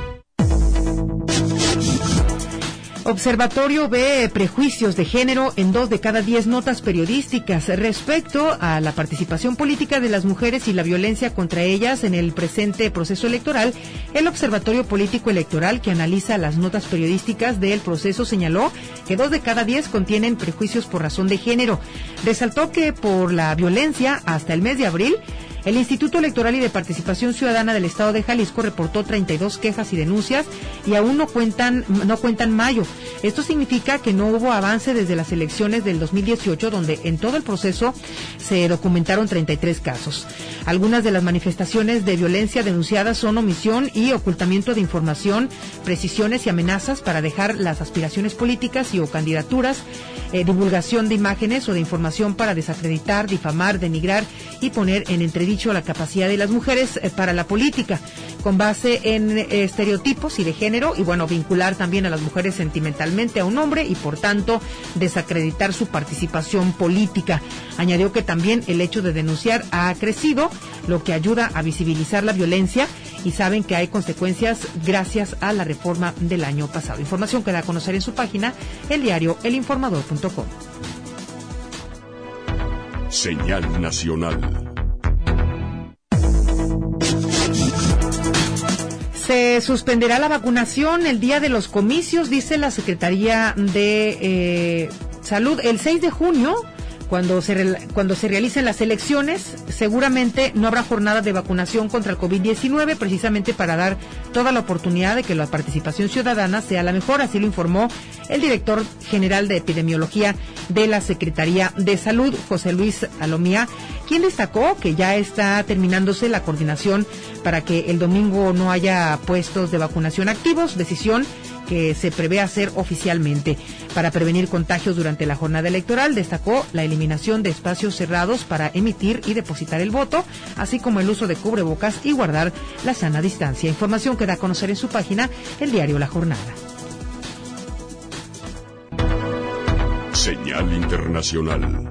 Speaker 3: Observatorio ve prejuicios de género en dos de cada diez notas periodísticas respecto a la participación política de las mujeres y la violencia contra ellas en el presente proceso electoral. El Observatorio Político Electoral, que analiza las notas periodísticas del proceso, señaló que dos de cada diez contienen prejuicios por razón de género. Resaltó que por la violencia hasta el mes de abril, el Instituto Electoral y de Participación Ciudadana del Estado de Jalisco reportó treinta y dos quejas y denuncias y aún no cuentan no cuentan mayo. Esto significa que no hubo avance desde las elecciones del dos mil dieciocho, donde en todo el proceso se documentaron treinta y tres casos. Algunas de las manifestaciones de violencia denunciadas son omisión y ocultamiento de información, precisiones y amenazas para dejar las aspiraciones políticas y o candidaturas, eh, divulgación de imágenes o de información para desacreditar, difamar, denigrar y poner en entredicho la capacidad de las mujeres eh, para la política, con base en eh, estereotipos y de género, y bueno, vincular también a las mujeres sentimentalmente a un hombre y por tanto desacreditar su participación política. Añadió que también el hecho de denunciar ha crecido, lo que ayuda a visibilizar la violencia, y saben que hay consecuencias gracias a la reforma del año pasado. Información que da a conocer en su página, el diario el informador punto com.
Speaker 2: Señal nacional.
Speaker 3: Se suspenderá la vacunación el día de los comicios, dice la Secretaría de eh, Salud. El seis de junio, cuando se, cuando se realicen las elecciones, seguramente no habrá jornada de vacunación contra el COVID diecinueve, precisamente para dar toda la oportunidad de que la participación ciudadana sea la mejor. Así lo informó el director general de epidemiología de la Secretaría de Salud, José Luis Alomía, quien destacó que ya está terminándose la coordinación para que el domingo no haya puestos de vacunación activos, decisión que se prevé hacer oficialmente. Para prevenir contagios durante la jornada electoral, destacó la eliminación de espacios cerrados para emitir y depositar el voto, así como el uso de cubrebocas y guardar la sana distancia. Información que da a conocer en su página el diario La Jornada.
Speaker 2: Señal internacional.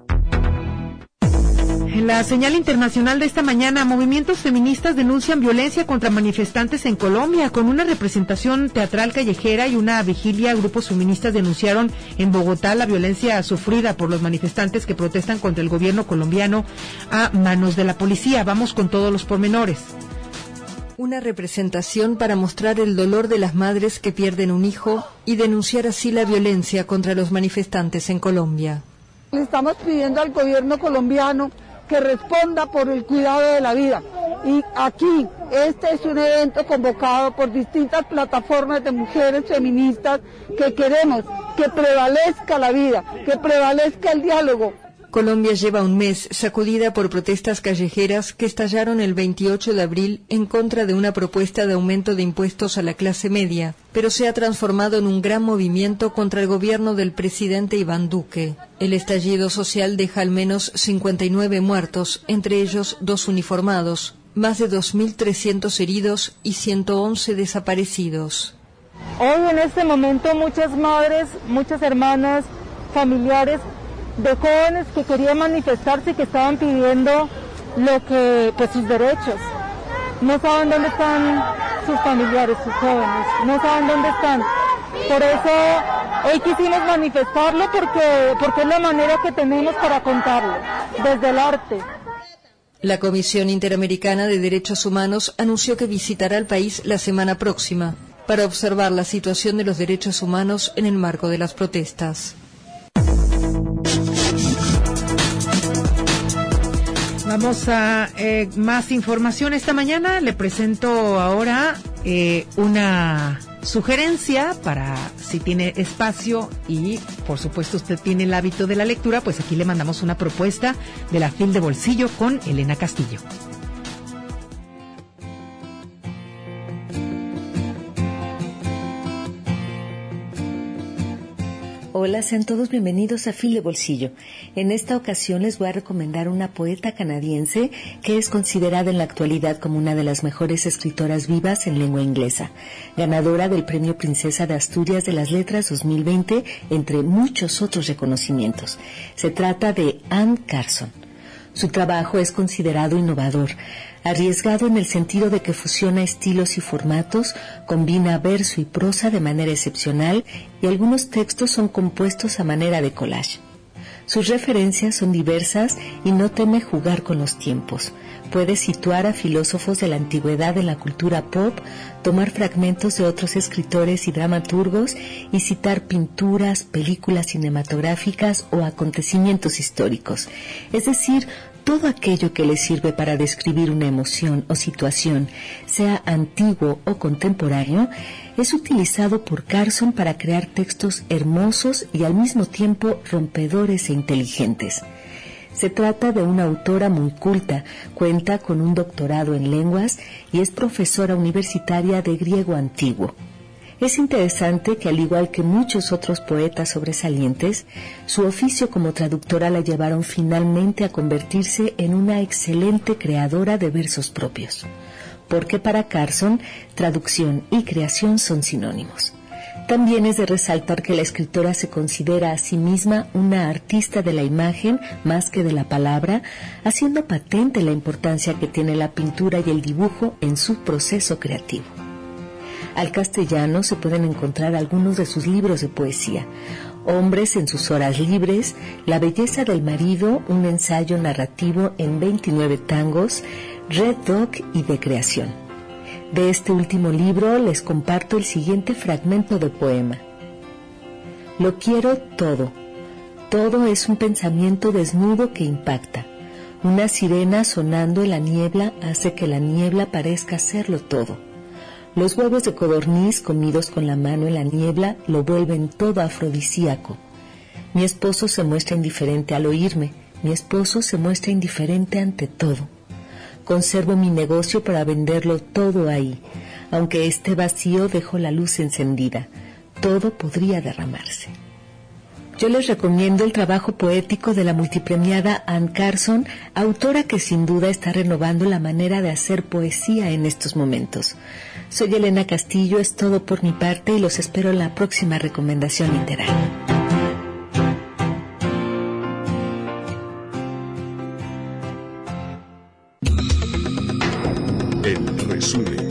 Speaker 3: En la señal internacional de esta mañana, movimientos feministas denuncian violencia contra manifestantes en Colombia. Con una representación teatral callejera y una vigilia, grupos feministas denunciaron en Bogotá la violencia sufrida por los manifestantes que protestan contra el gobierno colombiano a manos de la policía. Vamos con todos los pormenores.
Speaker 16: Una representación para mostrar el dolor de las madres que pierden un hijo y denunciar así la violencia contra los manifestantes en Colombia.
Speaker 17: Le estamos pidiendo al gobierno colombiano que responda por el cuidado de la vida. Y aquí, este es un evento convocado por distintas plataformas de mujeres feministas que queremos que prevalezca la vida, que prevalezca el diálogo.
Speaker 16: Colombia lleva un mes sacudida por protestas callejeras que estallaron el veintiocho de abril en contra de una propuesta de aumento de impuestos a la clase media, pero se ha transformado en un gran movimiento contra el gobierno del presidente Iván Duque. El estallido social deja al menos cincuenta y nueve muertos, entre ellos dos uniformados, más de dos mil trescientos heridos y ciento once desaparecidos.
Speaker 17: Hoy en este momento muchas madres, muchas hermanas, familiares de jóvenes que querían manifestarse y que estaban pidiendo lo que, pues sus derechos. No saben dónde están sus familiares, sus jóvenes, no saben dónde están. Por eso hoy quisimos manifestarlo porque, porque es la manera que tenemos para contarlo, desde el arte.
Speaker 16: La Comisión Interamericana de Derechos Humanos anunció que visitará el país la semana próxima para observar la situación de los derechos humanos en el marco de las protestas.
Speaker 3: Vamos a eh, más información esta mañana. Le presento ahora eh, una sugerencia para si tiene espacio y por supuesto usted tiene el hábito de la lectura, pues aquí le mandamos una propuesta de la Fil de Bolsillo con Elena Castillo.
Speaker 18: Hola, sean todos bienvenidos a Fil de Bolsillo. En esta ocasión les voy a recomendar una poeta canadiense que es considerada en la actualidad como una de las mejores escritoras vivas en lengua inglesa, ganadora del Premio Princesa de Asturias de las Letras dos mil veinte, entre muchos otros reconocimientos. Se trata de Anne Carson. Su trabajo es considerado innovador, arriesgado en el sentido de que fusiona estilos y formatos, combina verso y prosa de manera excepcional y algunos textos son compuestos a manera de collage. Sus referencias son diversas y no teme jugar con los tiempos. Puede situar a filósofos de la antigüedad en la cultura pop, tomar fragmentos de otros escritores y dramaturgos y citar pinturas, películas cinematográficas o acontecimientos históricos. Es decir, todo aquello que le sirve para describir una emoción o situación, sea antiguo o contemporáneo, es utilizado por Carson para crear textos hermosos y al mismo tiempo rompedores e inteligentes. Se trata de una autora muy culta, cuenta con un doctorado en lenguas y es profesora universitaria de griego antiguo. Es interesante que, al igual que muchos otros poetas sobresalientes, su oficio como traductora la llevaron finalmente a convertirse en una excelente creadora de versos propios, porque para Carson, traducción y creación son sinónimos. También es de resaltar que la escritora se considera a sí misma una artista de la imagen más que de la palabra, haciendo patente la importancia que tiene la pintura y el dibujo en su proceso creativo. Al castellano se pueden encontrar algunos de sus libros de poesía: Hombres en sus horas libres, La belleza del marido, un ensayo narrativo en veintinueve tangos, Red Dog y De creación. De este último libro les comparto el siguiente fragmento de poema. Lo quiero todo. Todo es un pensamiento desnudo que impacta. Una sirena sonando en la niebla hace que la niebla parezca serlo todo. Los huevos de codorniz comidos con la mano en la niebla lo vuelven todo afrodisíaco. Mi esposo se muestra indiferente al oírme. Mi esposo se muestra indiferente ante todo. Conservo mi negocio para venderlo todo ahí. Aunque esté vacío, dejo la luz encendida. Todo podría derramarse. Yo les recomiendo el trabajo poético de la multipremiada Anne Carson, autora que sin duda está renovando la manera de hacer poesía en estos momentos. Soy Elena Castillo, es todo por mi parte y los espero en la próxima recomendación literaria.
Speaker 2: El resumen.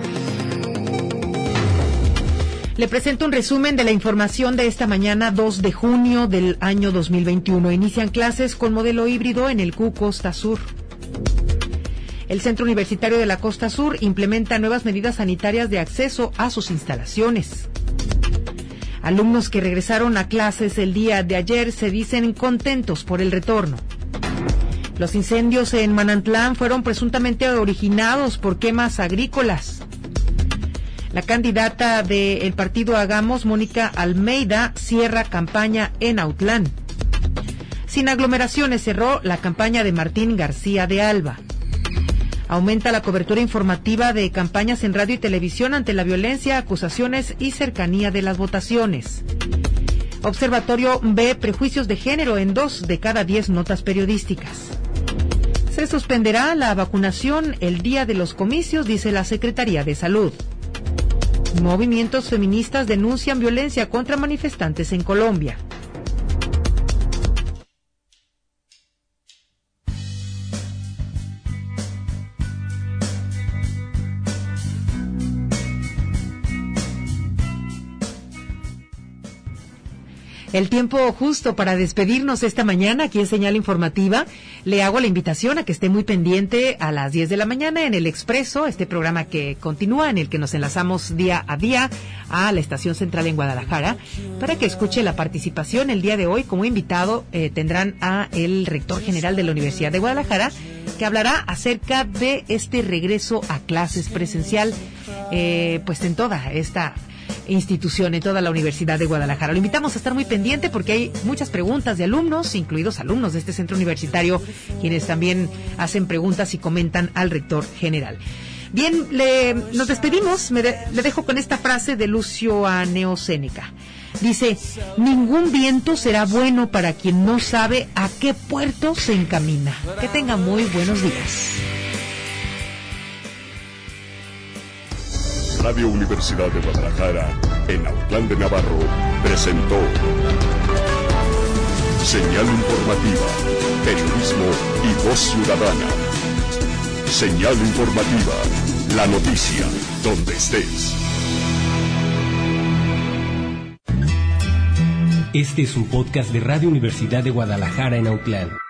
Speaker 3: Le presento un resumen de la información de esta mañana, dos de junio del año dos mil veintiuno. Inician clases con modelo híbrido en el C U Costa Sur. El Centro Universitario de la Costa Sur implementa nuevas medidas sanitarias de acceso a sus instalaciones. Alumnos que regresaron a clases el día de ayer se dicen contentos por el retorno. Los incendios en Manantlán fueron presuntamente originados por quemas agrícolas. La candidata del partido Hagamos, Mónica Almeida, cierra campaña en Autlán. Sin aglomeraciones cerró la campaña de Martín García de Alba. Aumenta la cobertura informativa de campañas en radio y televisión ante la violencia, acusaciones y cercanía de las votaciones. Observatorio ve prejuicios de género en dos de cada diez notas periodísticas. Se suspenderá la vacunación el día de los comicios, dice la Secretaría de Salud. Movimientos feministas denuncian violencia contra manifestantes en Colombia. El tiempo justo para despedirnos esta mañana aquí en Señal Informativa. Le hago la invitación a que esté muy pendiente a las diez de la mañana en El Expreso, este programa que continúa, en el que nos enlazamos día a día a la Estación Central en Guadalajara, para que escuche la participación. El día de hoy, como invitado, eh, tendrán a el rector general de la Universidad de Guadalajara, que hablará acerca de este regreso a clases presencial, eh, pues en toda esta institución, en toda la Universidad de Guadalajara. Lo invitamos a estar muy pendiente porque hay muchas preguntas de alumnos, incluidos alumnos de este centro universitario, quienes también hacen preguntas y comentan al rector general. Bien, le, nos despedimos. Me de, le dejo con esta frase de Lucio Aneo Séneca. Dice: ningún viento será bueno para quien no sabe a qué puerto se encamina. Que tenga muy buenos días.
Speaker 2: Radio Universidad de Guadalajara, en Autlán de Navarro, presentó Señal Informativa, Periodismo y Voz Ciudadana. Señal Informativa, la noticia, donde estés.
Speaker 1: Este es un podcast de Radio Universidad de Guadalajara en Autlán.